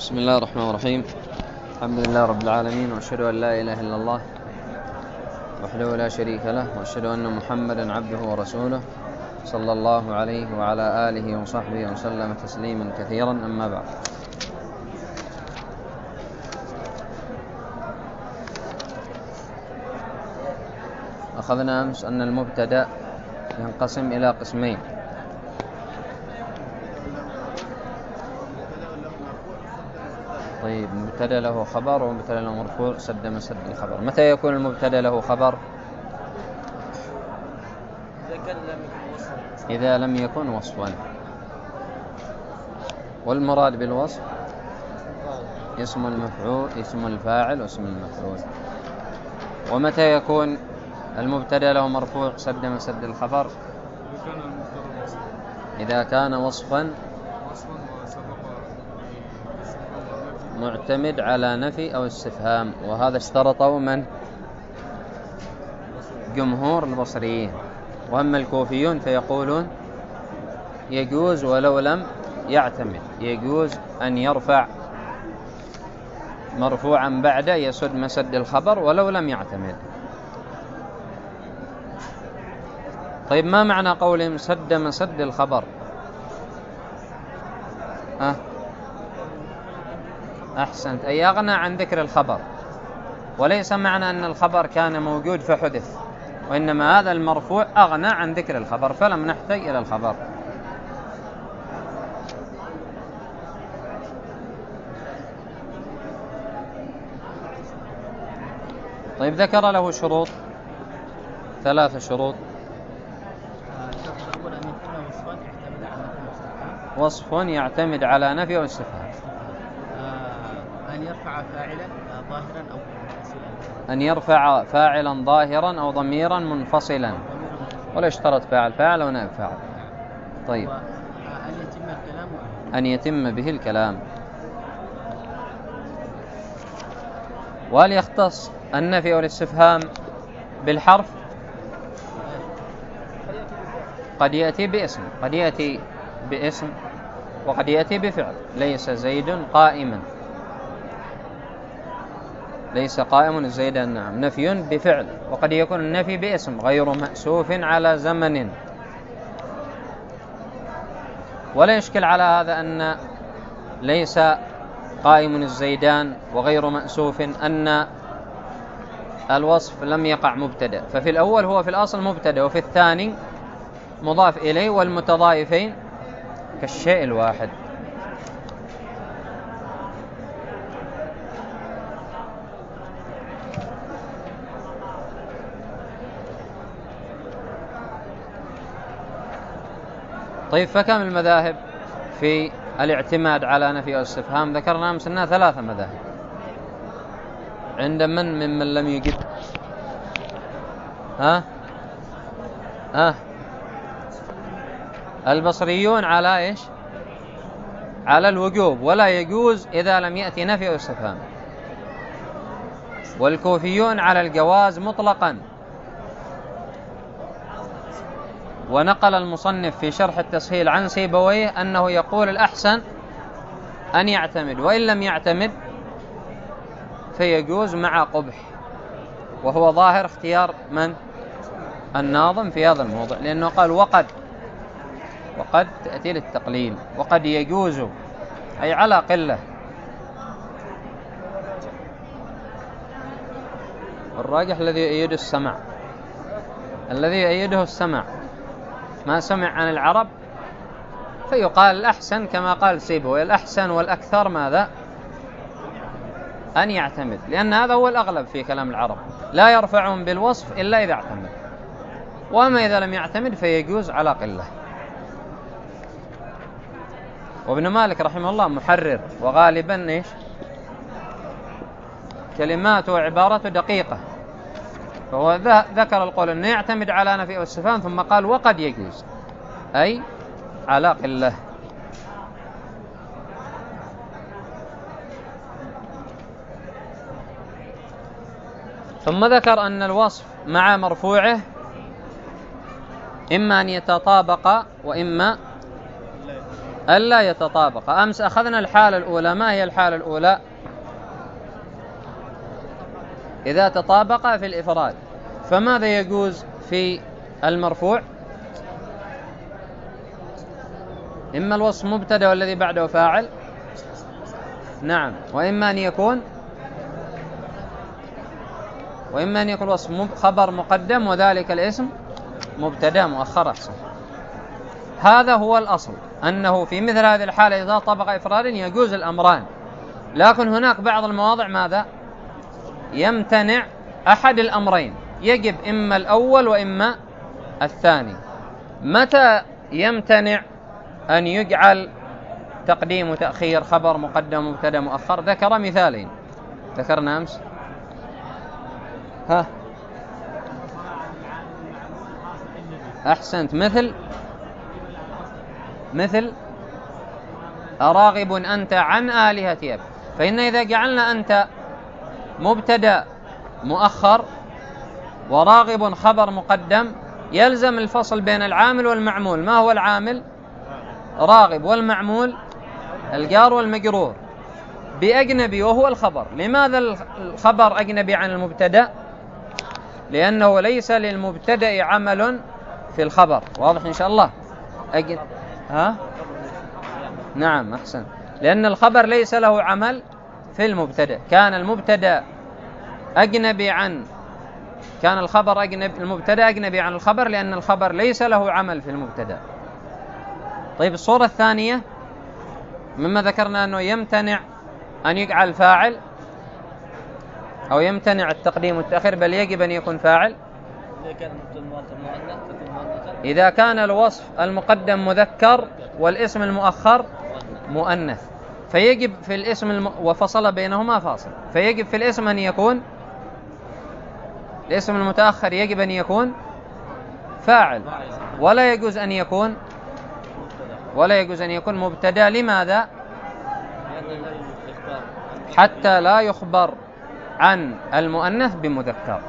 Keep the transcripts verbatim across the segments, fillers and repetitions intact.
بسم الله الرحمن الرحيم. الحمد لله رب العالمين، وأشهد أن لا إله إلا الله وحده لا شريك له، وأشهد أن محمدا عبده ورسوله صلى الله عليه وعلى آله وصحبه وسلم تسليما كثيرا. أما بعد، أخذنا أمس أن المبتدأ ينقسم إلى قسمين: طيب مبتدأ له خبر ومبتدأ له مرفوع سد مسد الخبر. متى يكون المبتدأ له خبر؟ إذا لم يكن وصفا، والمراد بالوصف اسم المفعول، اسم الفاعل واسم المفعول. ومتى يكون المبتدأ له مرفوع سد مسد الخبر؟ إذا كان وصفا معتمد على نفي أو استفهام، وهذا اشترطه من؟ جمهور البصريين. وأما الكوفيون فيقولون يجوز ولو لم يعتمد، يجوز أن يرفع مرفوعا بعد يسد مسد الخبر ولو لم يعتمد. طيب ما معنى قولهم سد مسد الخبر؟ أه؟ أحسنت، أي أغنى عن ذكر الخبر، وليس معنى أن الخبر كان موجود فحدث، وإنما هذا المرفوع أغنى عن ذكر الخبر فلم نحتاج إلى الخبر. طيب ذكر له شروط، ثلاث شروط: وصف يعتمد على نفي أو استفهام، أن يرفع فاعلا ظاهرا أو منفصلا، أن يرفع فاعلا ظاهرا أو ضميرا منفصلا، ولا اشترط فاعل فاعل أو نائب فاعل. طيب أن يتم الكلام أن يتم به الكلام. وهل يختص النفي أو الاستفهام بالحرف؟ قد يأتي باسم، قد يأتي باسم وقد يأتي بفعل. ليس زيد قائما، ليس قائم زيدا، نعم، نفي بفعل. وقد يكون النفي باسم غير مأسوف على زمن. ولا يشكل على هذا أن ليس قائم الزيدان وغير مأسوف أن الوصف لم يقع مبتدأ، ففي الأول هو في الأصل مبتدأ، وفي الثاني مضاف إليه، والمتضايفين كالشيء الواحد. طيب فكم المذاهب في الاعتماد على نفي أو استفهام؟ ذكرنا أمس أنها ثلاثة مذاهب. عند من ممن لم يجد؟ ها ها البصريون على إيش؟ على الوجوب، ولا يجوز إذا لم يأتي نفي أو استفهام. والكوفيون على الجواز مطلقا. ونقل المصنف في شرح التسهيل عن سيبويه أنه يقول الأحسن أن يعتمد، وإن لم يعتمد فيجوز مع قبح، وهو ظاهر اختيار من؟ الناظم في هذا الموضوع، لأنه قال وقد، وقد تأتي للتقليل، وقد يجوز أي على قلة. الراجح الذي يؤيده السمع، الذي يؤيده السمع، ما سمع عن العرب، فيقال الأحسن كما قال سيبويه، الأحسن والأكثر ماذا؟ أن يعتمد، لأن هذا هو الأغلب في كلام العرب، لا يرفعون بالوصف إلا إذا اعتمد، وأما إذا لم يعتمد فيجوز على قلة. وابن مالك رحمه الله محرر، وغالبا إيش؟ كلماته وعبارته دقيقة، فهو ذكر القول أنه يعتمد على نفي أو استفهام، ثم قال وقد يجوز أي على قلة. ثم ذكر أن الوصف مع مرفوعه إما أن يتطابق وإما ألا يتطابق. أمس أخذنا الحالة الأولى. ما هي الحالة الأولى؟ إذا تطابق في الإفراد. فماذا يجوز في المرفوع؟ إما الوصف مبتدأ والذي بعده فاعل، نعم، وإما أن يكون وإما أن يكون وصف خبر مقدم وذلك الاسم مبتدأ مؤخر. أحسن. هذا هو الأصل، أنه في مثل هذه الحالة إذا طبق إفرادا يجوز الأمران، لكن هناك بعض المواضع ماذا؟ يمتنع أحد الأمرين، يجب إما الأول وإما الثاني. متى يمتنع أن يجعل تقديم وتأخير خبر مقدم مبتدأ مؤخر؟ ذكر مثالين ذكرنا أمس. ها أحسنت. مثل مثل أراغب أنت عن آلهتي أب. فإن إذا جعلنا أنت مبتدأ مؤخر وراغب خبر مقدم يلزم الفصل بين العامل والمعمول. ما هو العامل؟ راغب، والمعمول الجار والمجرور بأجنبي وهو الخبر. لماذا الخبر أجنبي عن المبتدأ؟ لأنه ليس للمبتدأ عمل في الخبر. واضح إن شاء الله؟ أجن... ها؟ نعم أحسن. لأن الخبر ليس له عمل في المبتدأ. كان المبتدأ أجنبي عن كان الخبر أجنبي المبتدأ أجنبي عن الخبر لأن الخبر ليس له عمل في المبتدأ. طيب الصورة الثانية مما ذكرنا أنه يمتنع أن يجعل فاعل أو يمتنع التقديم والتأخير، بل يجب أن يكون فاعل إذا كان الوصف المقدم مذكر والاسم المؤخر مؤنث. فيجب في الاسم الم... وفصل بينهما فاصل، فيجب في الاسم أن يكون الاسم المتأخر يجب أن يكون فاعل، ولا يجوز أن يكون ولا يجوز أن يكون مبتدأ. لماذا؟ حتى لا يخبر عن المؤنث بمذكر.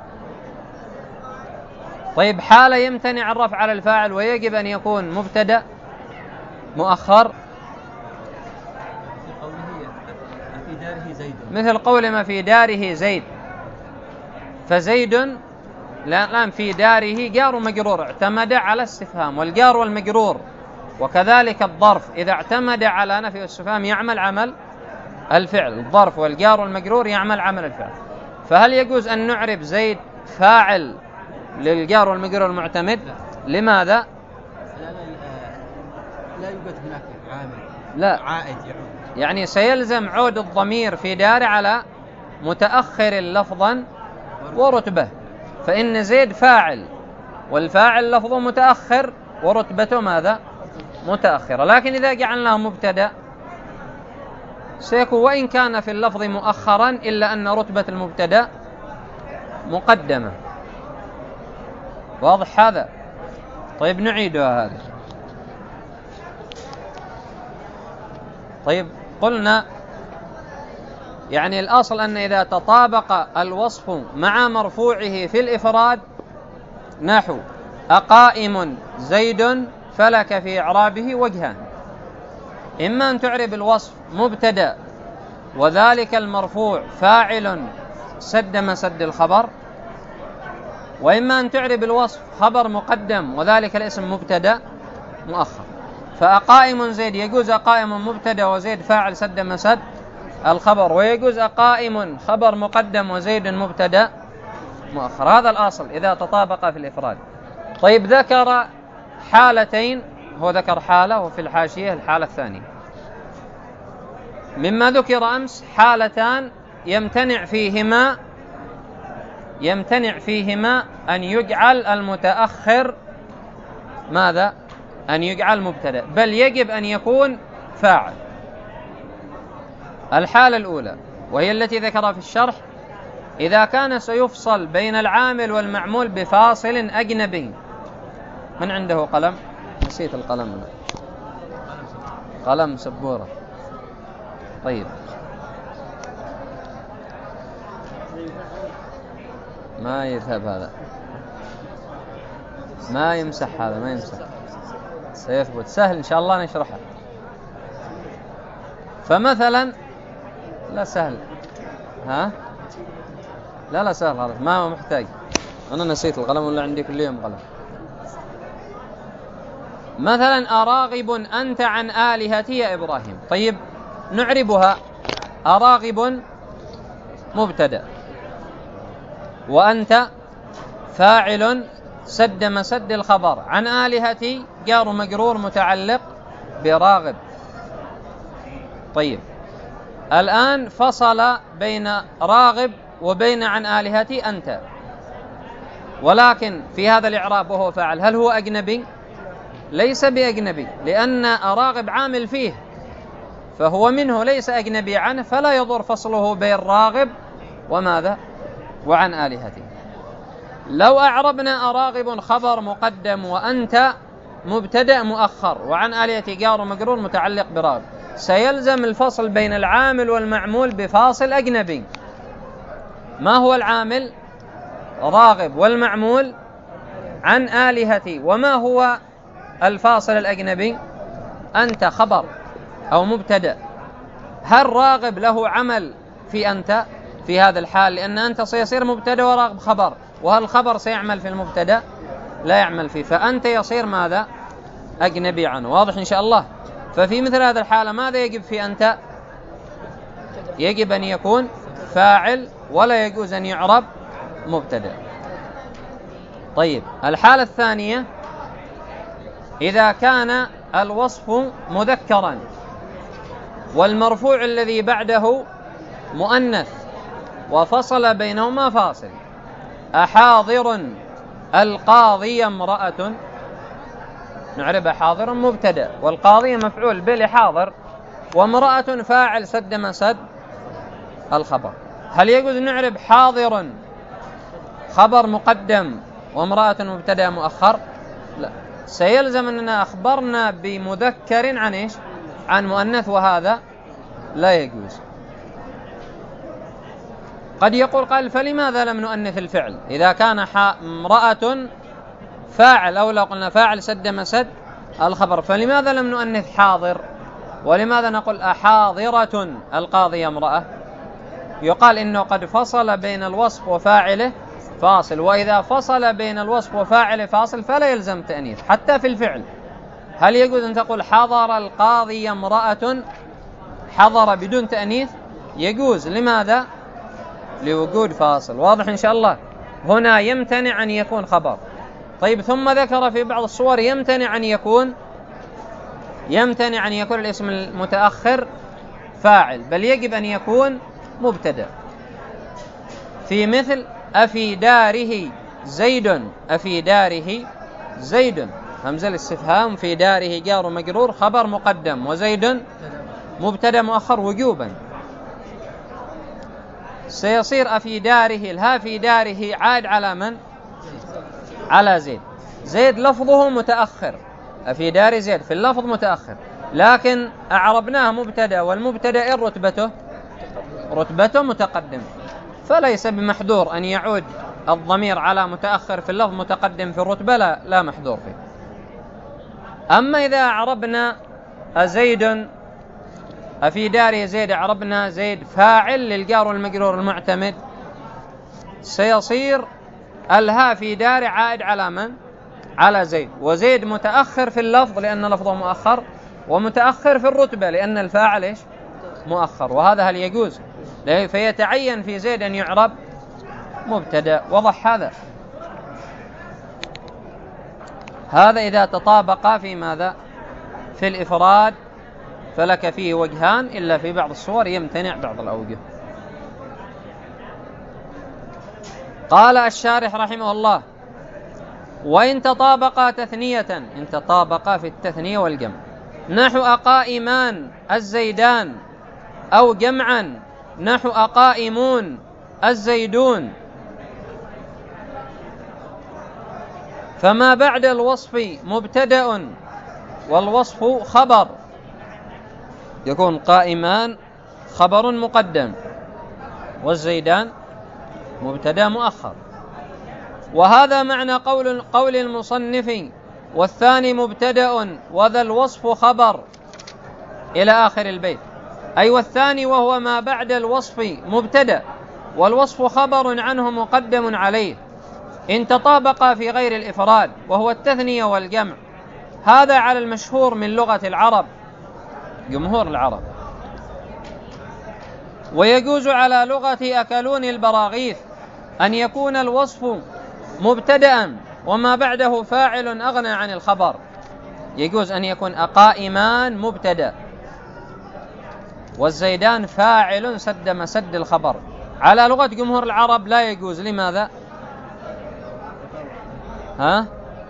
طيب حالة يمتنع الرفع على الفاعل ويجب أن يكون مبتدأ مؤخر، مثل قول ما في داره زيد. فزيد الآن في داره جار ومجرور اعتمد على استفهام، والجار والمجرور وكذلك الظرف إذا اعتمد على نفي الاستفهام يعمل عمل الفعل. الظرف والجار والمجرور يعمل عمل الفعل. فهل يجوز أن نعرب زيد فاعل للجار والمجرور المعتمد؟ لماذا؟ لا, لا, لا يوجد هناك عامل لا عائد يعود. يعني سيلزم عود الضمير في دار على متأخر لفظا ورتبة، فإن زيد فاعل والفاعل لفظه متأخر ورتبته ماذا؟ متأخرة. لكن إذا جعلناه مبتدأ سيكون وإن كان في اللفظ مؤخرا إلا أن رتبة المبتدأ مقدمة. واضح هذا؟ طيب نعيدها هذا. طيب قلنا يعني الأصل أن إذا تطابق الوصف مع مرفوعه في الإفراد نحو أقائم زيد فلك في إعرابه وجهان. إما أن تعرب الوصف مبتدأ وذلك المرفوع فاعل سد مسد الخبر، وإما أن تعرب الوصف خبر مقدم وذلك الاسم مبتدأ مؤخر. فأقائم زيد يجوز أقائم مبتدأ وزيد فاعل سد مسد الخبر، ويجوز أقائم خبر مقدم وزيد مبتدأ مؤخر. هذا الأصل إذا تطابق في الإفراد. طيب ذكر حالتين، هو ذكر حالة وفي الحاشية الحالة الثانية. مما ذكر أمس حالتان يمتنع فيهما يمتنع فيهما أن يجعل المتأخر ماذا؟ أن يجعل مبتدأ، بل يجب أن يكون فاعل. الحالة الأولى وهي التي ذكرها في الشرح: إذا كان سيفصل بين العامل والمعمول بفاصل أجنبي. من عنده قلم؟ نسيت القلم. قلم سبورة. طيب ما يذهب هذا، ما يمسح هذا، ما يمسح، سيثبت. سهل إن شاء الله نشرحه. فمثلا لا سهل، ها لا لا سهل هذا، ما هو محتاج. أنا نسيت القلم ولا عندي كل يوم قلم. مثلا أراغب أنت عن آلهتي يا إبراهيم. طيب نعربها. أراغب مبتدأ، وأنت فاعل سد مسد الخبر، عن آلهتي جار مجرور متعلق براغب. طيب الآن فصل بين راغب وبين عن آلهتي أنت، ولكن في هذا الإعراب وهو فاعل هل هو أجنبي؟ ليس بأجنبي، لأن راغب عامل فيه فهو منه ليس أجنبي عنه، فلا يضر فصله بين راغب وماذا وعن آلهتي. لو أعربنا أراغب خبر مقدم وأنت مبتدأ مؤخر وعن آلهتي جار مجرور متعلق براغب، سيلزم الفصل بين العامل والمعمول بفاصل أجنبي. ما هو العامل؟ راغب، والمعمول عن آلهتي. وما هو الفاصل الأجنبي؟ أنت خبر أو مبتدأ. هل راغب له عمل في أنت في هذا الحال؟ لأن أنت سيصير مبتدأ وراغب خبر، وهل الخبر سيعمل في المبتدأ؟ لا يعمل فيه، فأنت يصير ماذا؟ أجنبي عنه. واضح إن شاء الله؟ ففي مثل هذا الحالة ماذا يجب في أنت؟ يجب أن يكون فاعل، ولا يجوز أن يعرب مبتدأ. طيب الحالة الثانية إذا كان الوصف مذكرا والمرفوع الذي بعده مؤنث وفصل بينهما فاصل. أحاضر القاضي امرأة، نعرب حاضر مبتدأ والقاضي مفعول به لحاضر، وامرأة فاعل سد مسد الخبر. هل يجوز نعرب حاضر خبر مقدم وامرأة مبتدأ مؤخر؟ لا، سيلزم أننا أخبرنا بمذكر عن إيش؟ عن مؤنث، وهذا لا يجوز. قد يقول قال فلماذا لم نؤنث الفعل إذا كان امرأة فاعل، أو لو قلنا فاعل سد مسد الخبر، فلماذا لم نؤنث حاضر؟ ولماذا نقول أحاضرة القاضي امرأة؟ يقال إنه قد فصل بين الوصف وفاعله فاصل، وإذا فصل بين الوصف وفاعله فاصل فلا يلزم تأنيث حتى في الفعل. هل يجوز أن تقول حضر القاضي امرأة حضر بدون تأنيث؟ يجوز. لماذا؟ لوجود فاصل. واضح إن شاء الله؟ هنا يمتنع أن يكون خبر. طيب ثم ذكر في بعض الصور يمتنع أن يكون يمتنع أن يكون الاسم المتأخر فاعل، بل يجب أن يكون مبتدأ. في مثل أفي داره زيد، أفي داره زيد همزة الاستفهام، في داره جار مجرور خبر مقدم، وزيد مبتدأ مؤخر وجوبا. سيصير أفي داره، الها في داره عاد على من؟ على زيد. زيد لفظه متأخر، أفي دار زيد في اللفظ متأخر، لكن أعربناه مبتدأ، والمبتدأ رتبته رتبته متقدم، فليس بمحذور أن يعود الضمير على متأخر في اللفظ متقدم في الرتبة، لا, لا محذور فيه. أما إذا أعربنا زيد أفي دار زيد، أعربنا زيد فاعل للجار والمجرور المعتمد، سيصير الها في دار عائد على من؟ على زيد، وزيد متأخر في اللفظ لأن لفظه مؤخر، ومتأخر في الرتبة لأن الفاعل إيش؟ مؤخر. وهذا هل يجوز؟ فيتعين في زيد أن يعرب مبتدأ. وضح هذا؟ هذا إذا تطابق في ماذا؟ في الإفراد فلك فيه وجهان، إلا في بعض الصور يمتنع بعض الأوجه. قال الشارح رحمه الله: وإن تطابقا تثنية، إن تطابقا في التثنية والجمع، نحو أقائمان الزيدان، أو جمعا نحو أقائمون الزيدون، فما بعد الوصف مبتدأ والوصف خبر، يكون قائمان خبر مقدم والزيدان مبتدأ مؤخر. وهذا معنى قول قول المصنف: والثاني مبتدأ وذا الوصف خبر، إلى آخر البيت. أي والثاني وهو ما بعد الوصف مبتدأ والوصف خبر عنه مقدم عليه إن تطابقا في غير الإفراد وهو التثنية والجمع. هذا على المشهور من لغة العرب جمهور العرب. ويجوز على لغة أكلون البراغيث أن يكون الوصف مبتدأ وما بعده فاعل أغنى عن الخبر. يجوز أن يكون أقائمان مبتدأ والزيدان فاعل سد مسد الخبر. على لغة جمهور العرب لا يجوز. لماذا؟ ها؟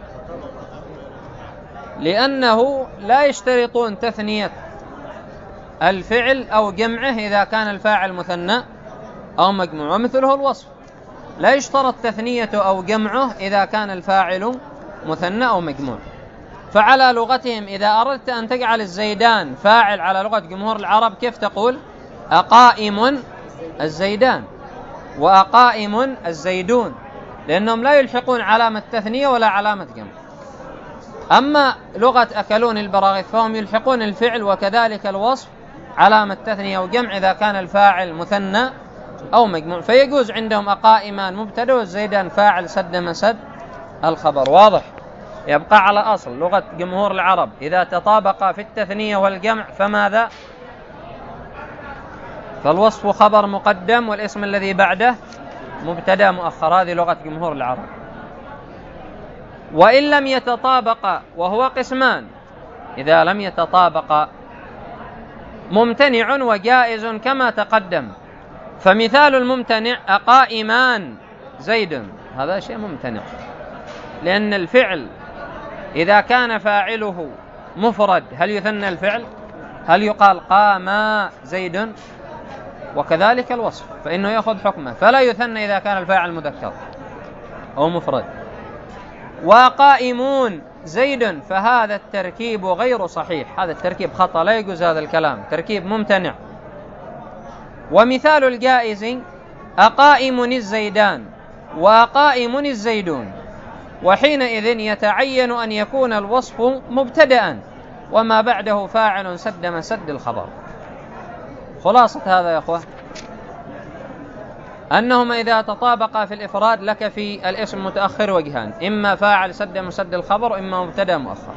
لأنه لا يشترطون تثنية الفعل أو جمعه إذا كان الفاعل مثنى أو مجموع، ومثله الوصف لا يشترط تثنية أو جمعه إذا كان الفاعل مثنى أو مجموع. فعلى لغتهم إذا أردت أن تجعل الزيدان فاعل على لغة جمهور العرب كيف تقول؟ أقائم الزيدان وأقائم الزيدون، لأنهم لا يلحقون علامة تثنية ولا علامة جمع. أما لغة أكلون البراغيث فهم يلحقون الفعل وكذلك الوصف علامة تثنية وجمع إذا كان الفاعل مثنى أو مجموع، فيجوز عندهم أقائمان مبتدأ والزيدان فاعل سد مسد الخبر. واضح؟ يبقى على أصل لغة جمهور العرب إذا تطابق في التثنية والجمع فماذا؟ فالوصف خبر مقدم والاسم الذي بعده مبتدأ مؤخر. هذه لغة جمهور العرب. وإن لم يتطابق وهو قسمان، إذا لم يتطابق ممتنع وجائز كما تقدم. فمثال الممتنع أقائمان زيد، هذا شيء ممتنع لأن الفعل إذا كان فاعله مفرد هل يثنى الفعل؟ هل يقال قام زيد؟ وكذلك الوصف فإنه يأخذ حكمه فلا يثنى إذا كان الفاعل مذكر أو مفرد. وقائمون زيد فهذا التركيب غير صحيح، هذا التركيب خطأ، لا يجوز هذا الكلام، تركيب ممتنع. ومثال الجائز أقائم الزيدان وأقائم الزيدون، وحينئذ يتعين أن يكون الوصف مبتدأ وما بعده فاعل سد مسد الخبر. خلاصة هذا يا أخوة أنهما إذا تطابقا في الإفراد لك في الاسم متأخر وجهان، إما فاعل سد مسد الخبر وإما مبتدأ مؤخر.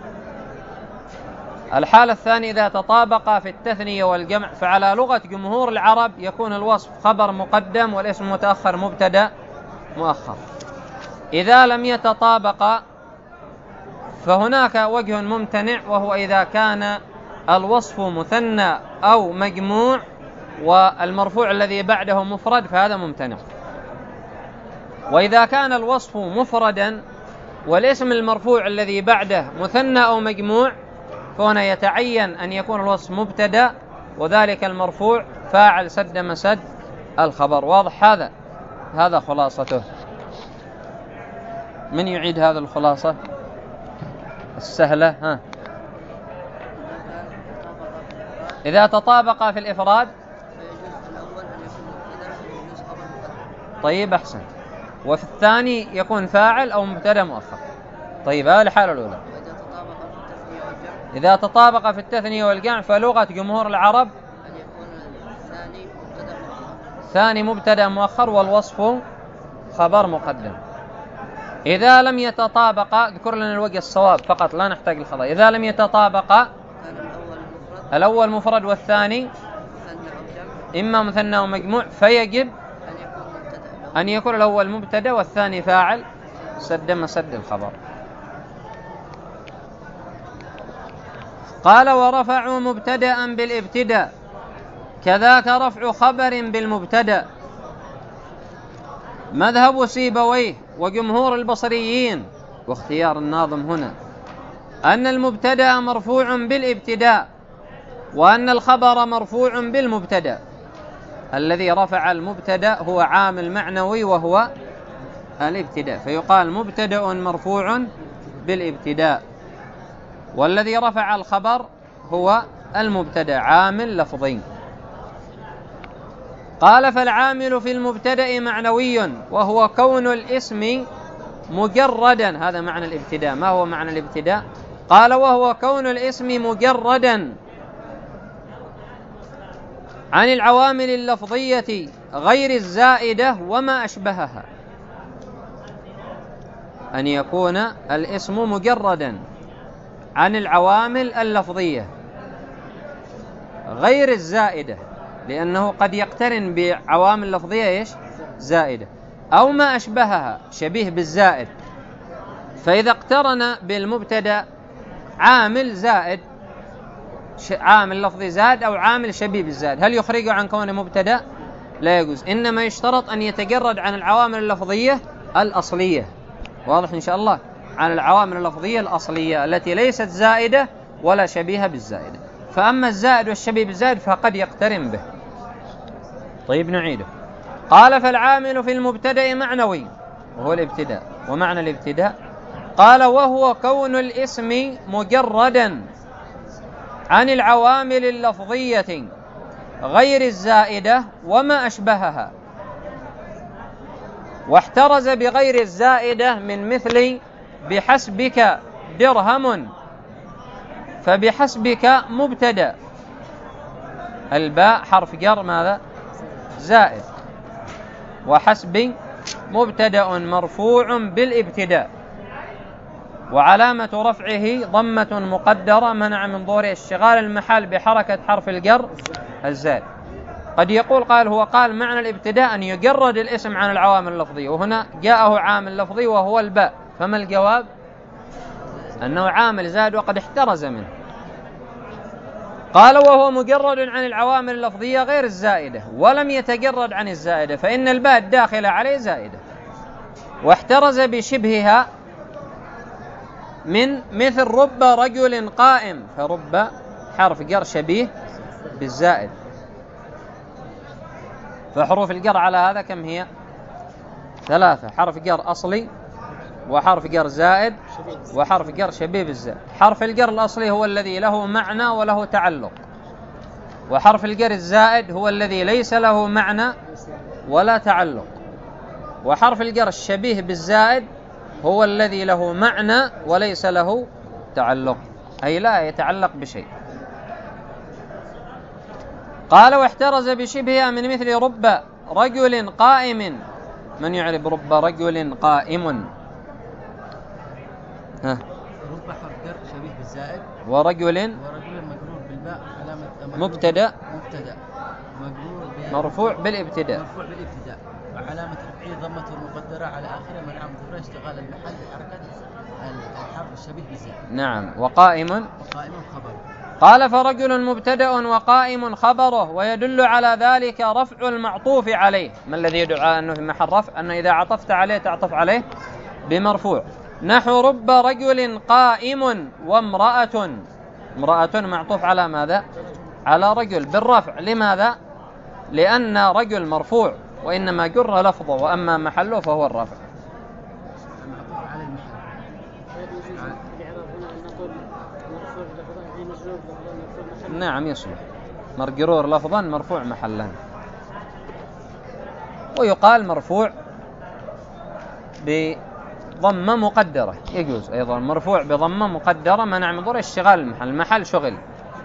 الحالة الثانية إذا تطابقا في التثنية والجمع فعلى لغة جمهور العرب يكون الوصف خبر مقدم والاسم متأخر مبتدأ مؤخر. إذا لم يتطابقا فهناك وجه ممتنع وهو إذا كان الوصف مثنى أو مجموع والمرفوع الذي بعده مفرد فهذا ممتنع. وإذا كان الوصف مفردا والاسم المرفوع الذي بعده مثنى أو مجموع فهنا يتعين أن يكون الوصف مبتدأ وذلك المرفوع فاعل سد مسد الخبر. واضح هذا؟ هذا خلاصته. من يعيد هذا الخلاصة السهلة؟ ها. إذا تطابق في الإفراد طيب أحسن، وفي الثاني يكون فاعل أو مبتدأ مؤخر. طيب هذه الحالة الأولى. إذا تطابق في التثنية والجمع فلغة جمهور العرب ثاني مبتدأ مؤخر والوصف خبر مقدم. إذا لم يتطابق اذكر لنا الوجه الصواب فقط لا نحتاج الخطأ. إذا لم يتطابق الأول مفرد والثاني إما مثنى ومجموع فيجب أن يكون الأول مبتدأ والثاني فاعل سد مسد الخبر. قال ورفعوا مبتدأ بالابتداء كذاك رفع خبر بالمبتدأ. مذهب سيبويه وجمهور البصريين واختيار الناظم هنا أن المبتدأ مرفوع بالابتداء وأن الخبر مرفوع بالمبتدأ. الذي رفع المبتدأ هو عامل معنوي وهو الابتداء فيقال مبتدأ مرفوع بالابتداء، والذي رفع الخبر هو المبتدأ عامل لفظي. قال فالعامل في المبتدأ معنوي وهو كون الاسم مجردا. هذا معنى الابتداء. ما هو معنى الابتداء؟ قال وهو كون الاسم مجردا عن العوامل اللفظية غير الزائدة وما أشبهها، أن يكون الاسم مجردا عن العوامل اللفظية غير الزائدة، لأنه قد يقترن بعوامل لفظية إيش؟ زائدة، أو ما أشبهها شبيه بالزائد. فإذا اقترن بالمبتدأ عامل زائد، عامل لفظي زائد أو عامل شبيه بالزائد، هل يخرجه عن كونه مبتدأ؟ لا يجوز، إنما يشترط أن يتجرد عن العوامل اللفظية الأصلية. واضح إن شاء الله؟ عن العوامل اللفظية الأصلية التي ليست زائدة ولا شبيهة بالزائدة. فأما الزائد والشبيه بالزائد فقد يقترن به. طيب نعيده. قال فالعامل في المبتدأ معنوي وهو الابتداء. ومعنى الابتداء قال وهو كون الاسم مجردا عن العوامل اللفظية غير الزائدة وما أشبهها، واحترز بغير الزائدة من مثل بحسبك درهم، فبحسبك مبتدأ، الباء حرف جر ماذا؟ زائد، وحسب مبتدأ مرفوع بالابتداء، وعلامة رفعه ضمة مقدرة منع من ظهور اشتغال المحل بحركة حرف الجر الزائد. قد يقول قال هو قال معنى الابتداء أن يجرد الاسم عن العوامل اللفظية، وهنا جاءه عامل لفظي وهو الباء، فما الجواب؟ أنه عامل زائد وقد احترز منه. قال وهو مجرد عن العوامل اللفظية غير الزائدة ولم يتجرد عن الزائدة، فإن الباء الداخلة عليه زائدة، واحترز بشبهها من مثل رب رجل قائم، فرب حرف جر شبيه بالزائد، فحروف الجر على هذا كم هي؟ ثلاثة، حرف جر أصلي وحرف جر زائد وحرف جر شبيه بالزائد. حرف الجر الأصلي هو الذي له معنى وله تعلق، وحرف الجر الزائد هو الذي ليس له معنى ولا تعلق، وحرف الجر الشبيه بالزائد هو الذي له معنى وليس له تعلق، أي لا يتعلق بشيء. قال واحترز بشبهها من مثل رب رجل قائم. من يعرف رب رجل قائم؟ ها. رب حرف جر شبيه بالزائد، ورجل ورجل مجرور بالباء علامة مبتدأ مبتدأ مجرور مرفوع بالابتداء مرفوع بالابتداء وعلامة رفعه ضمة مقدرة على آخره منع من ظهور اشتغال المحل بحركة الحرف الشبيه بالزائد. نعم. وقائم وقائم خبر. قال فرجل مبتدأ وقائم خبره، ويدل على ذلك رفع المعطوف عليه. ما الذي يدل على أنه في محل رفع؟ أنه إذا عطفت عليه تعطف عليه بمرفوع، نحو رب رجل قائم وامرأة. امرأة معطوف على ماذا؟ على رجل بالرفع. لماذا؟ لأن رجل مرفوع وإنما جر لفظه، وأما محله فهو الرفع. معطوف على المحل. نعم يصلح مرجرور لفظا مرفوع محلا، ويقال مرفوع بضمة مقدرة، يجوز أيضا مرفوع بضمة مقدرة منع من ظهور اشتغال المحل، المحل شغل.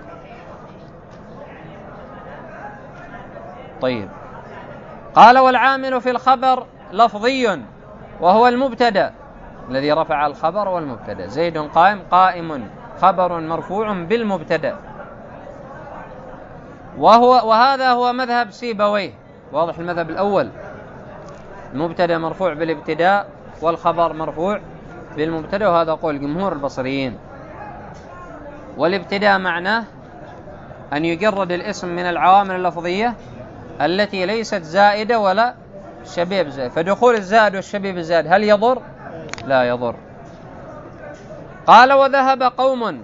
طيب. قال والعامل في الخبر لفظي وهو المبتدأ الذي رفع الخبر والمبتدأ، زيد قائم قائم خبر مرفوع بالمبتدأ، وهو وهذا هو مذهب سيبويه. واضح المذهب الأول، المبتدأ مرفوع بالابتداء والخبر مرفوع بالمبتدأ، وهذا قول جمهور البصريين. والابتداء معناه أن يجرد الاسم من العوامل اللفظية التي ليست زائدة ولا شبيه بالزائد، فدخول الزائد والشبيه بالزائد هل يضر؟ لا يضر. قال وذهب قوم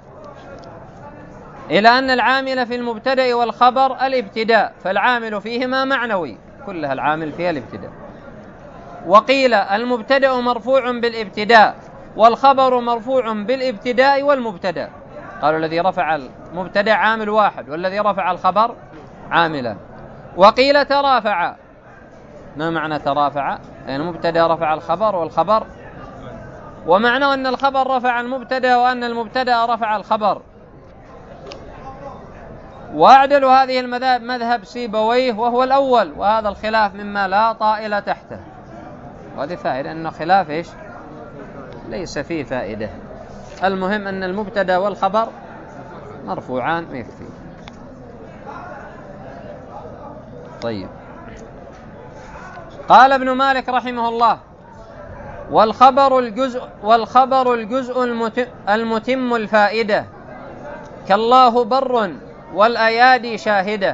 إلى أن العامل في المبتدأ والخبر الابتداء، فالعامل فيهما معنوي، كلها العامل فيها الابتداء. وقيل المبتدأ مرفوع بالابتداء والخبر مرفوع بالابتداء والمبتدأ. قالوا الذي رفع المبتدأ عامل واحد والذي رفع الخبر عاملا. وقيل ترافع. ما معنى ترافع؟ يعني المبتدأ رفع الخبر والخبر، ومعنى أن الخبر رفع المبتدأ وأن المبتدأ رفع الخبر. وأعدل هذه المذاهب مذهب سيبويه وهو الأول، وهذا الخلاف مما لا طائل تحته. وهذه فائدة أنه خلاف إيش؟ ليس فيه فائدة. المهم أن المبتدأ والخبر مرفوعان ويكفي. طيب، قال ابن مالك رحمه الله: والخبر الجزء والخبر الجزء المتم الفائدة، كالله بر والأيادي شاهدة.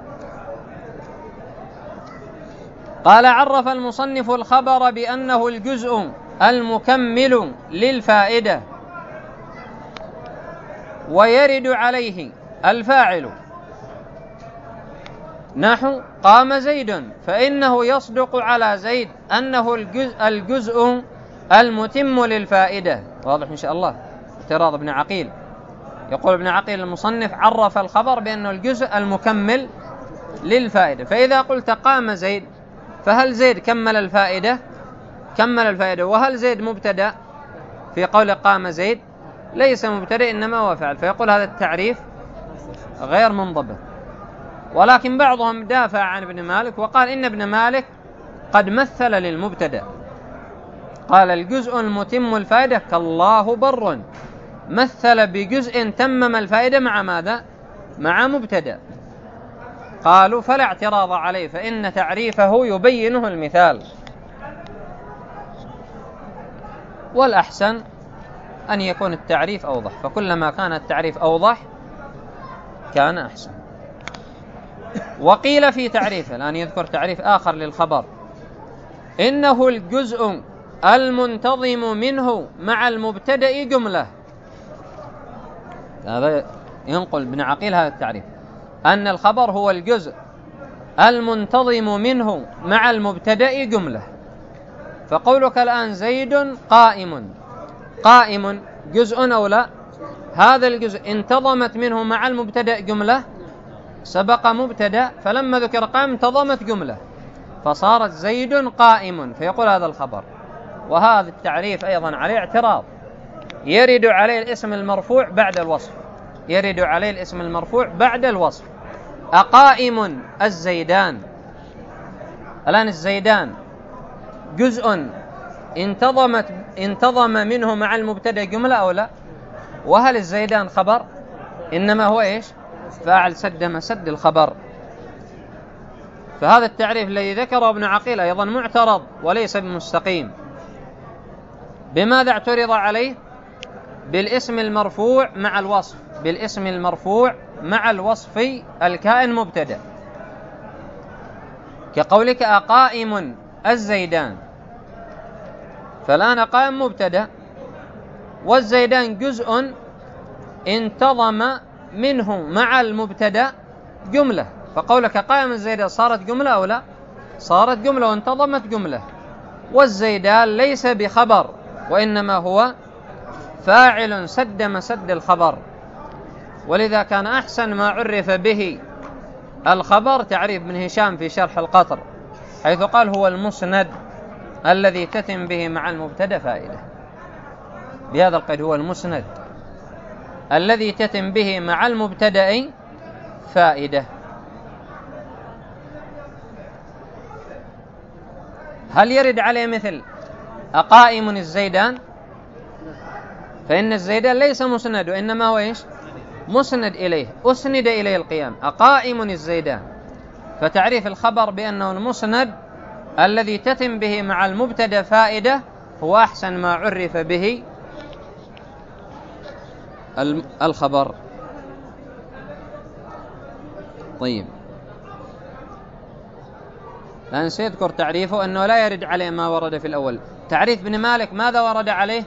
قال: عرف المصنف الخبر بأنه الجزء المكمل للفائدة، ويرد عليه الفاعل، نحو قام زيد، فإنه يصدق على زيد أنه الجزء, الجزء المتم للفائدة. واضح إن شاء الله؟ اعتراض ابن عقيل. يقول ابن عقيل المصنف عرف الخبر بأنه الجزء المكمل للفائدة، فإذا قلت قام زيد فهل زيد كمل الفائدة؟ كمل الفائدة. وهل زيد مبتدأ؟ في قول قام زيد ليس مبتدأ، إنما هو فعل. فيقول هذا التعريف غير منضبط. ولكن بعضهم دافع عن ابن مالك وقال إن ابن مالك قد مثل للمبتدأ، قال: الجزء المتم الفائدة كالله بر، مثل بجزء تمم الفائدة مع ماذا؟ مع مبتدأ. قالوا: فلا اعتراض عليه، فإن تعريفه يبينه المثال. والأحسن أن يكون التعريف أوضح، فكلما كان التعريف أوضح كان أحسن. وقيل في تعريفه، الآن يذكر تعريف آخر للخبر: إنه الجزء المنتظم منه مع المبتدأ جملة. هذا ينقل ابن عقيل هذا التعريف، أن الخبر هو الجزء المنتظم منه مع المبتدأ جملة. فقولك الآن زيد قائم، قائم جزء أو لا؟ هذا الجزء انتظمت منه مع المبتدأ جملة، سبق مبتدأ فلما ذكر قائم انتظمت جملة فصارت زيد قائم، فيقول هذا الخبر. وهذا التعريف أيضا عليه اعتراض، يرد عليه الاسم المرفوع بعد الوصف، يرد عليه الاسم المرفوع بعد الوصف. أقائم الزيدان، الآن الزيدان جزء انتظمت انتظم منه مع المبتدأ جملة أو لا؟ وهل الزيدان خبر؟ إنما هو إيش؟ فاعل سد مسد الخبر. فهذا التعريف الذي ذكره ابن عقيل أيضا معترض وليس بمستقيم. بماذا اعترض عليه؟ بالاسم المرفوع مع الوصف، بالاسم المرفوع مع الوصف الكائن مبتدأ، كقولك أقائم الزيدان، فالآن قائم مبتدأ والزيدان جزء انتظم منه مع المبتدأ جملة، فقولك قائم الزيدان صارت جملة أو لا؟ صارت جملة وانتظمت جملة. والزيدان ليس بخبر، وإنما هو فاعل سد مسد الخبر. ولذا كان أحسن ما عرف به الخبر تعريف ابن هشام في شرح القطر، حيث قال: هو المسند الذي تتم به مع المبتدأ فائدة. بهذا القيد: هو المسند الذي تتم به مع المبتدأ فائدة. هل يرد عليه مثل أقائم الزيدان؟ فإن الزيدان ليس مسند، وإنما هو إيش؟ مسند إليه، أسند إليه القيام. أقائم الزيدان، فتعريف الخبر بأنه المسند الذي تتم به مع المبتدأ فائدة هو أحسن ما عرف به الخبر. طيب، الآن سيذكر تعريفه أنه لا يرد عليه ما ورد في الأول. تعريف ابن مالك ماذا ورد عليه؟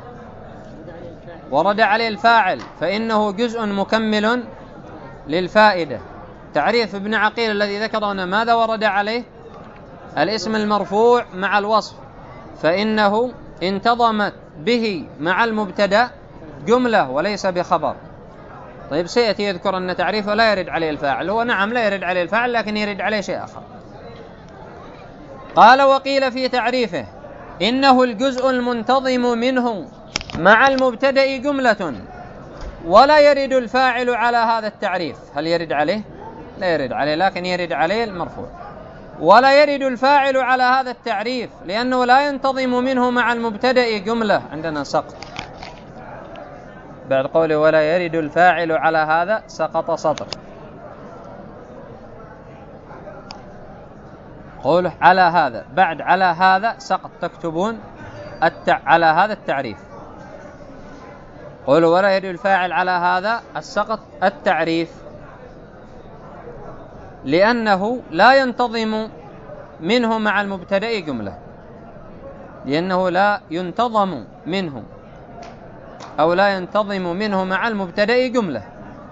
ورد عليه الفاعل، فإنه جزء مكمل للفائدة. تعريف ابن عقيل الذي ذكره هنا ماذا ورد عليه؟ الاسم المرفوع مع الوصف، فإنه انتظمت به مع المبتدأ جملة وليس بخبر. طيب، سيأتي يذكر أن تعريفه لا يرد عليه الفاعل. هو نعم لا يرد عليه الفاعل، لكن يرد عليه شيء آخر. قال: وقيل في تعريفه إنه الجزء المنتظم منه مع المبتدأ جملة. ولا يرد الفاعل على هذا التعريف. هل يرد عليه؟ لا يرد عليه، لكن يرد عليه المرفوع. ولا يرد الفاعل على هذا التعريف لأنه لا ينتظم منه مع المبتدأ جملة. عندنا سقط بعد قوله ولا يرد الفاعل على هذا، سقط سطر. قوله على هذا، بعد على هذا سقط، تكتبون التع... على هذا التعريف. قوله ولا يرد الفاعل على هذا، السقط التعريف، لأنه لا ينتظم منه مع المبتدأ جملة، لأنه لا ينتظم منه أو لا ينتظم منه مع المبتدأ جملة،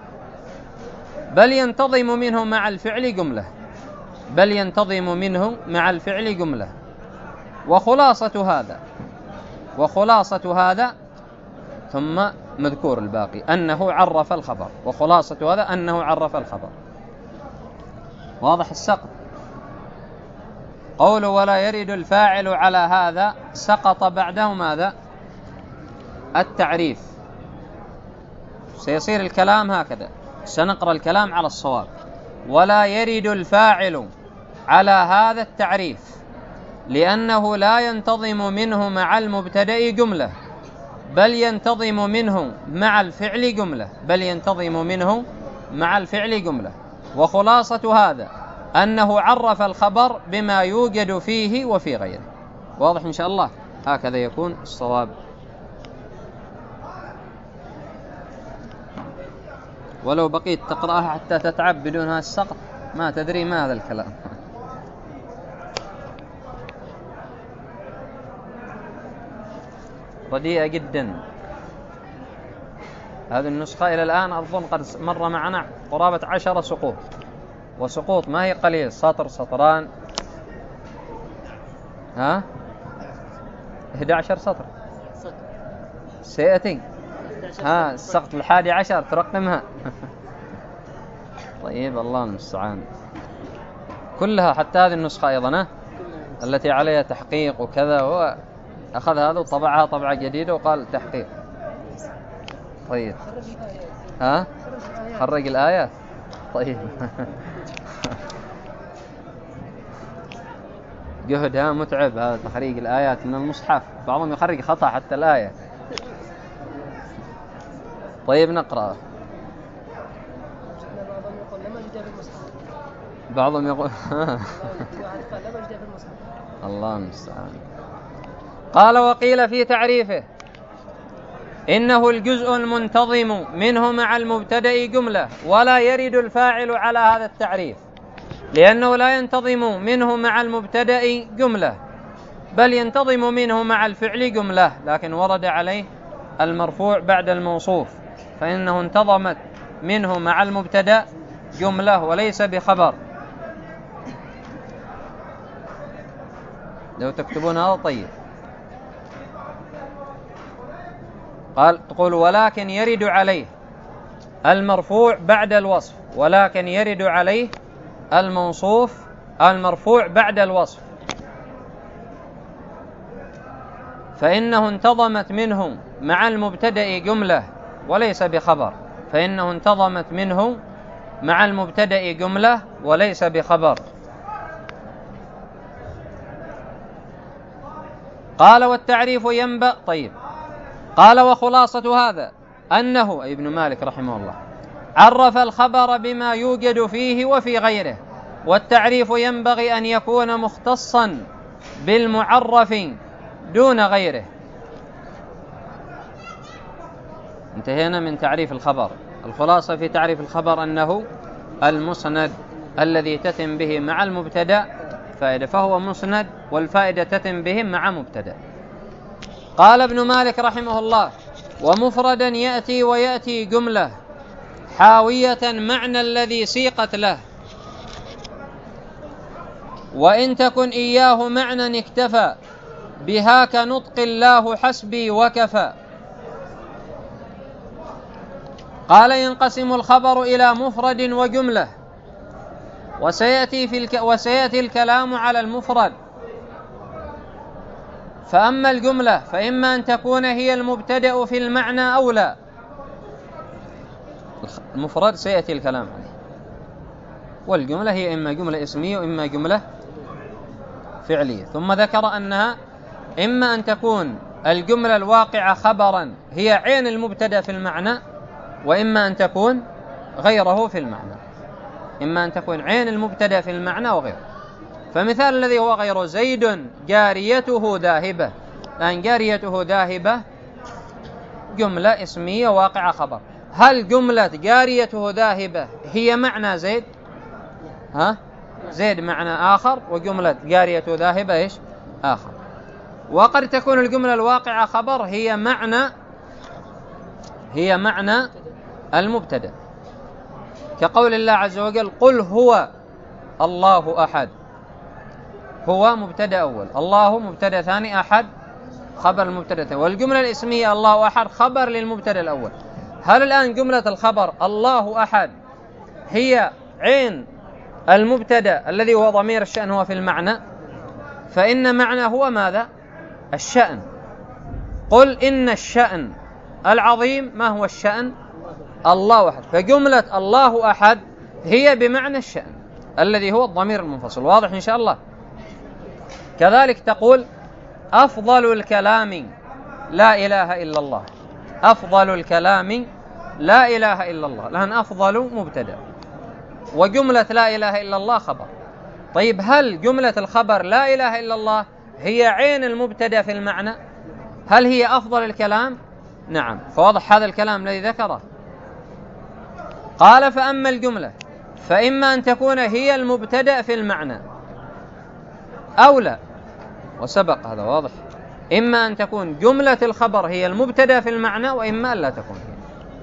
بل ينتظم منه مع الفعل جملة، بل ينتظم منه مع الفعل جملة. وخلاصة هذا وخلاصة هذا ثم مذكور الباقي أنه عرف الخبر. وخلاصة هذا أنه عرف الخبر. واضح السقط؟ قول ولا يرد الفاعل على هذا، سقط بعده ماذا؟ التعريف. سيصير الكلام هكذا، سنقرأ الكلام على الصواب. ولا يرد الفاعل على هذا التعريف لأنه لا ينتظم منه مع المبتدأ جملة، بل ينتظم منه مع الفعل جملة، بل ينتظم منه مع الفعل جملة. وخلاصة هذا أنه عرف الخبر بما يوجد فيه وفي غيره. واضح إن شاء الله؟ هكذا يكون الصواب. ولو بقيت تقرأها حتى تتعب بدون هذا السقط ما تدري ما هذا الكلام. رديئة جدا. هذه النسخة إلى الآن أظن قد مر معنا قرابة عشر سقوط، وسقوط ما هي قليل، سطر سطران، ها إحدى عشر سطر سيأتي، ها السقط الحادي عشر ترقمها. طيب الله المستعان. كلها حتى هذه النسخة أيضا التي عليها تحقيق وكذا، هو أخذ هذا وطبعها طبعة جديدة وقال تحقيق. طيب ها خرج الآيات. طيب جهدها متعب هذا تخريج الآيات من المصحف، بعضهم يخرج خطأ حتى الآية. طيب نقرأ. بعضهم يقول الله المستعان. قال وقيل في تعريفه إنه الجزء المنتظم منه مع المبتدأ جملة، ولا يرد الفاعل على هذا التعريف لأنه لا ينتظم منه مع المبتدأ جملة، بل ينتظم منه مع الفعل جملة، لكن ورد عليه المرفوع بعد الموصوف، فإنه انتظمت منه مع المبتدأ جملة وليس بخبر. لو تكتبون هذا طيب. قال تقول ولكن يرد عليه المرفوع بعد الوصف، ولكن يرد عليه الموصوف المرفوع بعد الوصف، فإنه انتظمت منه مع المبتدأ جملة وليس بخبر، فإنه انتظمت منه مع المبتدأ جملة وليس بخبر. قال والتعريف ينبغي. طيب قال وخلاصة هذا أنه أي ابن مالك رحمه الله عرف الخبر بما يوجد فيه وفي غيره، والتعريف ينبغي أن يكون مختصا بالمعرف دون غيره. انتهينا من تعريف الخبر. الخلاصة في تعريف الخبر أنه المسند الذي تتم به مع المبتدأ فائدة، فهو مسند والفائدة تتم به مع مبتدأ. قال ابن مالك رحمه الله ومفردا يأتي ويأتي جملة حاوية معنى الذي سيقت له، وإن تكن إياه معنى اكتفى بها كنطق الله حسبي وكفى. قال ينقسم الخبر إلى مفرد وجملة، وسيأتي, في الك... وسيأتي الكلام على المفرد. فأما الجملة فإما أن تكون هي المبتدأ في المعنى أو لا، المفرد سيأتي الكلام عليه. والجملة هي إما جملة اسمية وإما جملة فعلية. ثم ذكر أنها إما أن تكون الجملة الواقعة خبرا هي عين المبتدأ في المعنى، وإما أن تكون غيره في المعنى. إما أن تكون عين المبتدأ في المعنى وغيره. فمثال الذي هو غير زيد جاريته ذاهبة، لأن جاريته ذاهبة جملة اسمية واقعة خبر. هل جملة جاريته ذاهبة هي معنى زيد؟ ها؟ زيد معنى آخر، وجملة جاريته ذاهبة إيش؟ آخر. وقد تكون الجملة الواقعة خبر هي معنى هي معنى المبتدأ، كقول الله عز وجل قل هو الله أحد. هو مبتدأ أول، الله مبتدأ ثاني، أحد خبر المبتدأ الثاني. والجملة الاسمية الله أحد خبر للمبتدأ الأول. هل الآن جملة الخبر الله أحد هي عين المبتدأ الذي هو ضمير الشأن هو في المعنى؟ فإن معنى هو ماذا؟ الشأن. قل إن الشأن العظيم، ما هو الشأن؟ الله أحد. فجملة الله أحد هي بمعنى الشأن الذي هو الضمير المنفصل. واضح إن شاء الله؟ كذلك تقول أفضل الكلام لا إله إلا الله. أفضل الكلام لا إله إلا الله، لأن أفضل مبتدأ وجملة لا إله إلا الله خبر. طيب هل جملة الخبر لا إله إلا الله هي عين المبتدأ في المعنى؟ هل هي أفضل الكلام؟ نعم. فواضح هذا الكلام الذي ذكره. قال فأما الجملة فإما أن تكون هي المبتدأ في المعنى أو لا، وسبق هذا واضح. إما أن تكون جملة الخبر هي المبتدأ في المعنى، وإما أن لا تكون هي.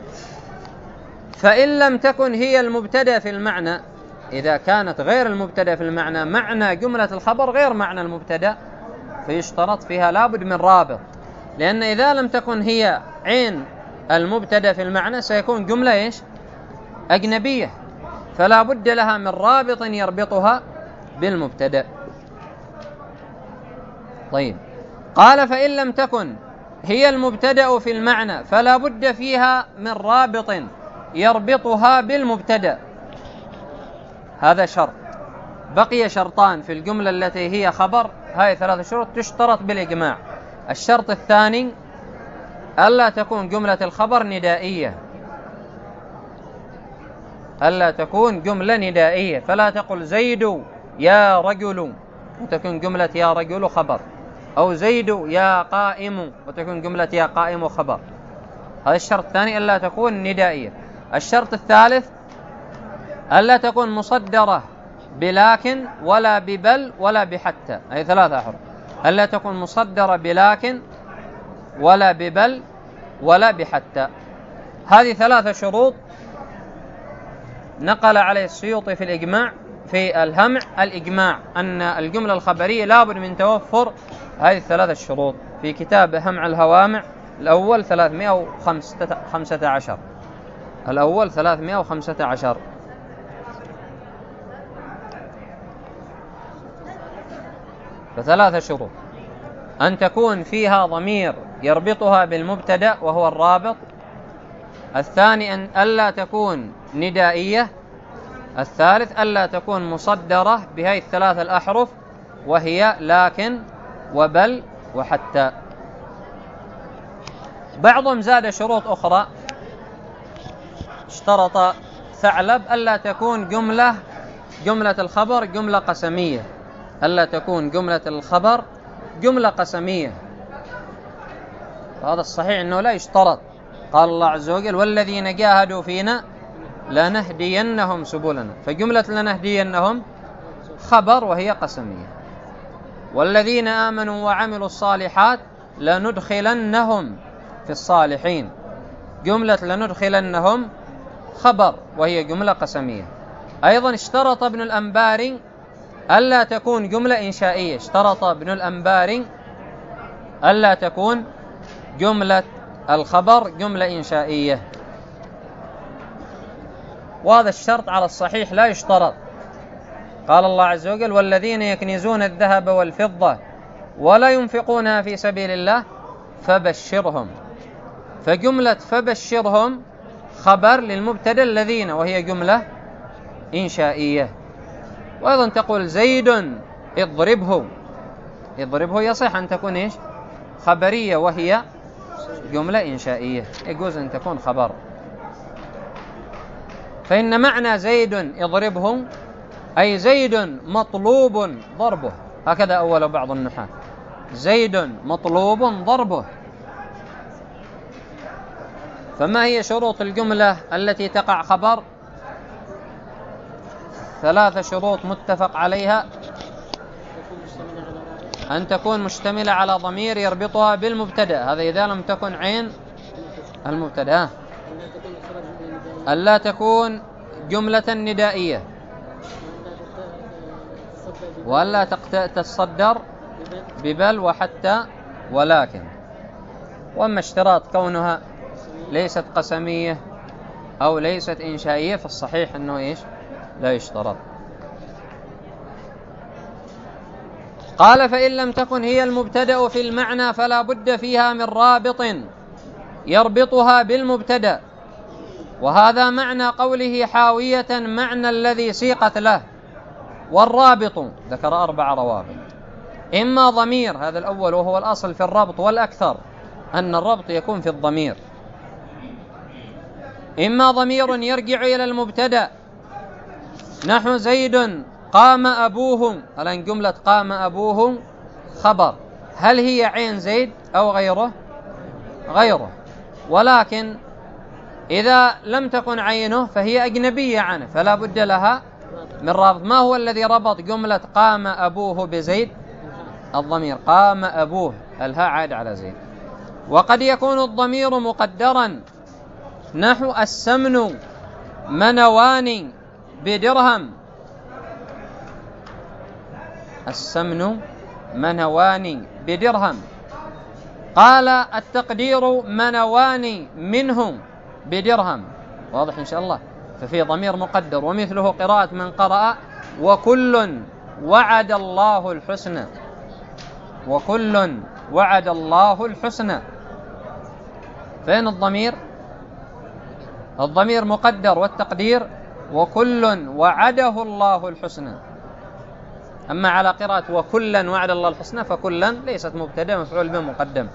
فإن لم تكن هي المبتدأ في المعنى، إذا كانت غير المبتدأ في المعنى معنى جملة الخبر غير معنى المبتدأ، فيشترط فيها لابد من رابط، لأن إذا لم تكن هي عين المبتدأ في المعنى سيكون جملة إيش؟ أجنبية، فلا بد لها من رابط يربطها بالمبتدأ. طيب قال فإن لم تكن هي المبتدأ في المعنى فلا بد فيها من رابط يربطها بالمبتدأ. هذا شرط. بقي شرطان في الجملة التي هي خبر. هاي ثلاث شروط تشترط بالإجماع. الشرط الثاني ألا تكون جملة الخبر ندائية، ألا تكون جملة ندائية، فلا تقل زيد يا رجل وتكون جملة يا رجل خبر، أو زيد يا قائم وتكون جملة يا قائم خبر. هذا الشرط الثاني، ألا تكون ندائية. الشرط الثالث ألا تكون مصدرة بلكن ولا ببل ولا بحتى، أي ثلاثة أحرف. ألا تكون مصدرة بلكن ولا ببل ولا بحتى. هذه ثلاثة شروط نقل عليه السيوطي في الإجماع في الهمع الإجماع أن الجملة الخبرية لابد من توفر هذه الثلاثة الشروط في كتاب همع الهوامع الأول ثلاثمائة وخمسة عشر. الأول ثلاثمائة وخمسة عشر. فثلاثة شروط: أن تكون فيها ضمير يربطها بالمبتدأ وهو الرابط. الثاني أن ألا تكون ندائية. الثالث ألا تكون مصدرة بهذه الثلاثة الأحرف وهي لكن وبل وحتى. بعضهم زاد شروط أخرى. اشترط ثعلب ألا تكون جملة جملة الخبر جملة قسمية، ألا تكون جملة الخبر جملة قسمية. هذا الصحيح أنه لا يشترط. قال الله عز وجل والذين جاهدوا فينا لنهدينهم سبلنا، فجملة لنهدينهم خبر وهي قسمية. والذين آمنوا وعملوا الصالحات لندخلنهم في الصالحين، جملة لندخلنهم خبر وهي جملة قسمية. أيضا اشترط ابن الأنباري ألا تكون جملة إنشائية. اشترط ابن الأنباري ألا تكون جملة الخبر جملة إنشائية، وهذا الشرط على الصحيح لا يشترط. قال الله عز وجل والذين يكنزون الذهب والفضة ولا ينفقونها في سبيل الله فبشرهم، فجملة فبشرهم خبر للمبتدأ الذين، وهي جملة إنشائية. وأيضا تقول زيد اضربه، اضربه يصح أن تكون إيش؟ خبرية، وهي جملة إنشائية، يجوز أن تكون خبر. فإن معنى زيد اضربه أي زيد مطلوب ضربه، هكذا أول بعض النحاة، زيد مطلوب ضربه. فما هي شروط الجملة التي تقع خبر؟ ثلاث شروط متفق عليها: أن تكون مشتملة على ضمير يربطها بالمبتدأ، هذا إذا لم تكن عين المبتدأ، أن لا تكون جملة ندائية، وألا تتصدر ببل وحتى ولكن. وأما اشتراط كونها ليست قسمية أو ليست إنشائية فالصحيح أنه إيش؟ لا يشترط. قال: فإن لم تكن هي المبتدأ في المعنى فلا بد فيها من رابط يربطها بالمبتدأ، وهذا معنى قوله حاوية معنى الذي سيقت له. والرابط ذكر أربع روابط: إما ضمير، هذا الأول وهو الأصل في الربط والأكثر أن الربط يكون في الضمير، إما ضمير يرجع إلى المبتدأ، نحو زيد قام أبوه، الآن جملة قام أبوه خبر، هل هي عين زيد أو غيره؟ غيره، ولكن إذا لم تكن عينه فهي أجنبية عنه فلا بد لها من رابط. ما هو الذي ربط جملة قام أبوه بزيد؟ الضمير، قام أبوه، الهاء عاد على زيد. وقد يكون الضمير مقدرا، نحو السمن منوان بدرهم، السمن منوان بدرهم، قال التقدير منوان منهم بدرهم، واضح إن شاء الله، ففي ضمير مقدر. ومثله قراءة من قرأ وكل وعد الله الحسنى، وكل وعد الله الحسنى، فين الضمير؟ الضمير مقدر والتقدير وكل وعده الله الحسنى. أما على قراءة وكلا وعد الله الحسنى فكلا ليست مبتدأ، مفعول به مقدم.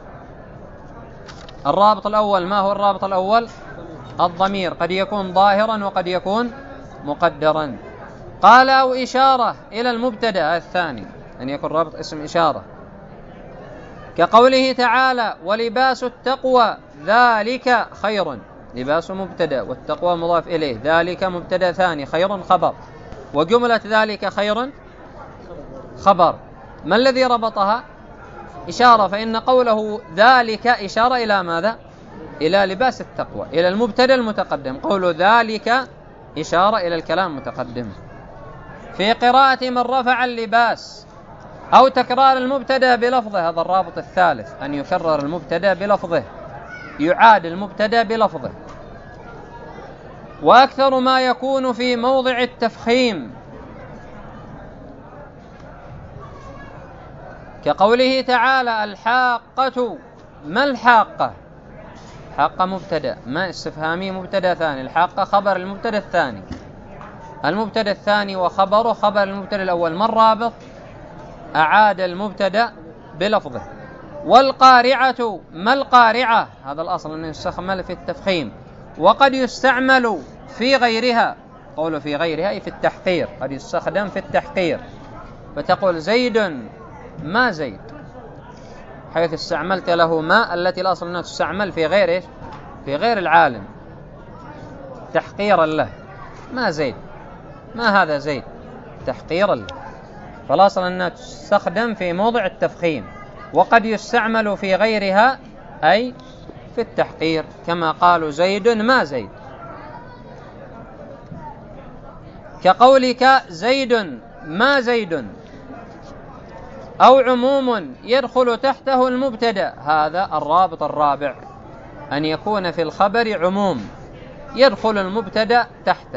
الرابط الأول، ما هو الرابط الأول؟ الضمير، قد يكون ظاهرا وقد يكون مقدرا. قال: أو إشارة إلى المبتدأ الثاني، أن يكون رابط اسم إشارة، كقوله تعالى: ولباس التقوى ذلك خير، لباس مبتدأ والتقوى مضاف إليه، ذلك مبتدأ ثاني، خير خبر، وجملة ذلك خير خبر. ما الذي ربطها؟ إشارة، فإن قوله ذلك إشارة إلى ماذا؟ إلى لباس التقوى، إلى المبتدأ المتقدم، قول ذلك إشارة إلى الكلام المتقدم. في قراءة من رفع اللباس، أو تكرار المبتدأ بلفظه، هذا الرابط الثالث، أن يكرر المبتدأ بلفظه، يعاد المبتدأ بلفظه. وأكثر ما يكون في موضع التفخيم، كقوله تعالى: الحاقة. ما الحاقة؟ حاقة مبتدأ، ما استفهامي مبتدأ ثاني، الحاقة خبر المبتدأ الثاني، المبتدأ الثاني وخبره خبر المبتدأ الأول. ما الرابط؟ أعاد المبتدأ بلفظه. والقارعة. ما القارعة؟ هذا الأصل أنه يستعمل في التفخيم، وقد يستعمل في غيرها، قوله في غيرها أي في التحقير، قد يستخدم في التحقير، فتقول زيد ما زيد، حيث استعملت له ما التي الأصل أنها تستعمل في غير إيش؟ في غير العالم، تحقيرا له، ما زيد، ما هذا زيد، تحقيرا له، فالأصل أنها تستخدم في موضع التفخيم. وقد يستعمل في غيرها أي في التحقير، كما قالوا زيد ما زيد، كقولك زيد ما زيد. أو عموم يدخل تحته المبتدأ، هذا الرابط الرابع، أن يكون في الخبر عموم يدخل المبتدأ تحته،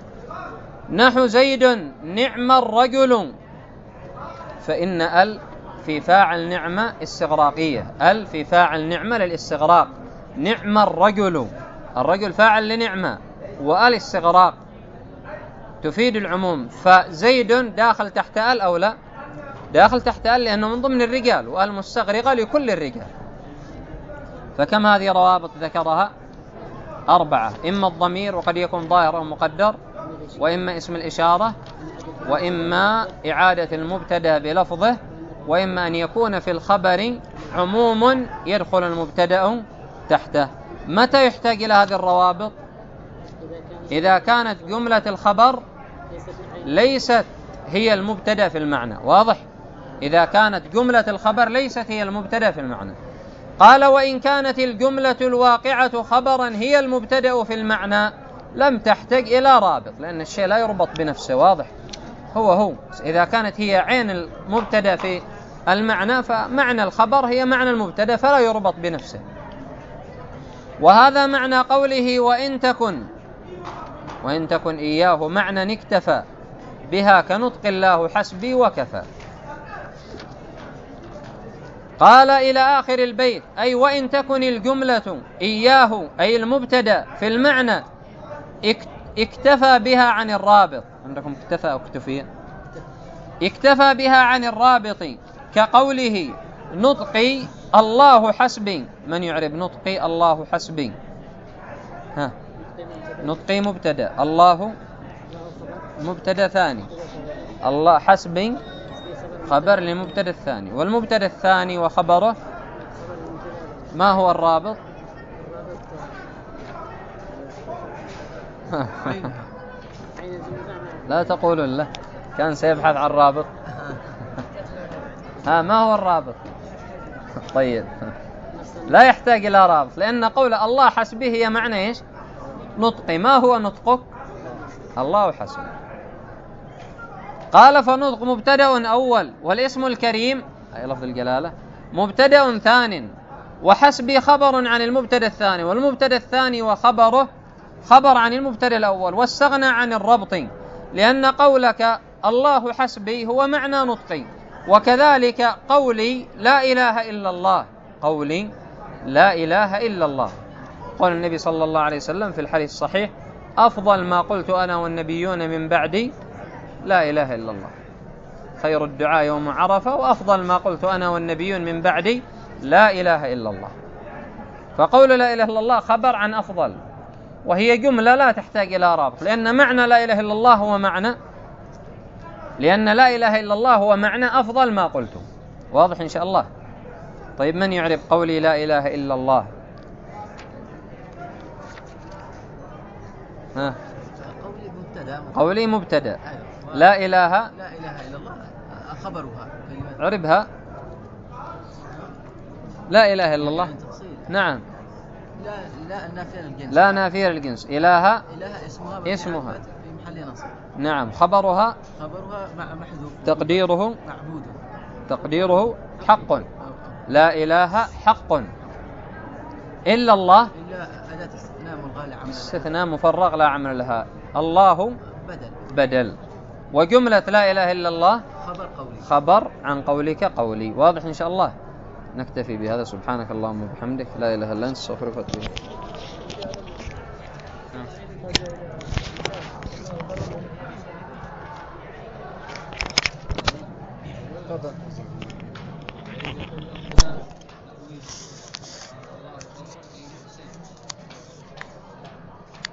نحو زيد نعم الرجل، فإن ال في فاعل نعمة استغراقية، ال في فاعل نعمة للاستغراق، نعم الرجل، الرجل فاعل لنعمة، وال استغراق تفيد العموم، فزيد داخل تحت ال أو لا؟ داخل تحت ال لأنه من ضمن الرجال، وال مستغرقة لكل الرجال. فكم هذه روابط ذكرها؟ أربعة، إما الضمير وقد يكون ظاهر أو مقدر، وإما اسم الإشارة، وإما إعادة المبتدأ بلفظه، وإما أن يكون في الخبر عموم يدخل المبتدأ تحته. متى يحتاج إلى هذه الروابط؟ إذا كانت جملة الخبر ليست هي المبتدأ في المعنى. واضح؟ إذا كانت جملة الخبر ليست هي المبتدأ في المعنى. قال وإن كانت الجملة الواقعة خبرا هي المبتدأ في المعنى لم تحتاج إلى رابط، لأن الشيء لا يربط بنفسه. واضح؟ هو هو إذا كانت هي عين المبتدأ في المعنى فمعنى الخبر هي معنى المبتدأ فلا يربط بنفسه. وهذا معنى قوله وإن تكن، وإن تكن إياه معنى اكتفى بها كنطق الله حسبي وكفى. قال إلى آخر البيت أي وإن تكن الجملة إياه أي المبتدأ في المعنى اكتفى بها عن الرابط. عندكم اكتفى أو اكتفي؟ اكتفى بها عن الرابط، كقوله نطقي الله حسبي. من يعرب نطقي الله حسبي؟ ها، نطقي مبتدأ، الله مبتدأ ثاني، الله حسبي خبر لمبتدأ الثاني، والمبتدأ الثاني وخبره ما هو الرابط؟ لا تقولوا له كان سيبحث عن رابط. ها، ما هو الرابط؟ طيب لا يحتاج إلى رابط، لأن قول الله حسبه هي معنى إيش؟ نطقي. ما هو نطقك؟ الله حسبه. قال فنطق مبتدأ أول، والاسم الكريم أي لفظ الجلالة مبتدأ ثان، وحسبي خبر عن المبتدأ الثاني، والمبتدأ الثاني وخبره خبر عن المبتدأ الأول، واستغنى عن الربط، لأن قولك الله حسبي هو معنى نطقي، وكذلك قولي لا إله إلا الله، قولي لا إله إلا الله. قال النبي صلى الله عليه وسلم في الحديث الصحيح أفضل ما قلت أنا والنبيون من بعدي لا إله إلا الله، خير الدعاء يوم عرفة، وأفضل ما قلت أنا والنبيون من بعدي لا إله إلا الله. فقول لا إله إلا الله خبر عن أفضل، وهي جملة لا تحتاج إلى رابط، لأن معنى لا إله إلا الله هو معنى لأن لا إله إلا الله هو معنى أفضل ما قلته. واضح إن شاء الله؟ طيب من يعرف قولي لا إله إلا الله؟ ها، قولي مبتدأ. قولي مبتدأ. لا إله لا إله إلا الله خبرها. عربها لا إله إلا الله. نعم. لا لا نافية للجنس. لا نافية للجنس. إله إله اسمها اسمها في محل نصب. نعم. خبرها خبرها مع محذوف. تقديره معبود. تقديره حق. لا إله حق إلا الله. إلا أداة استثناء ملغاة لعمل. استثناء مفرغ لا عمل لها. الله بدل. بدل. وجملة لا إله إلا الله خبر قولي. خبر عن قولك قولي. واضح إن شاء الله؟ نكتفي بهذا. سبحانك اللهم وبحمدك لا إله إلا أنت استغفرك وأتوب إليك.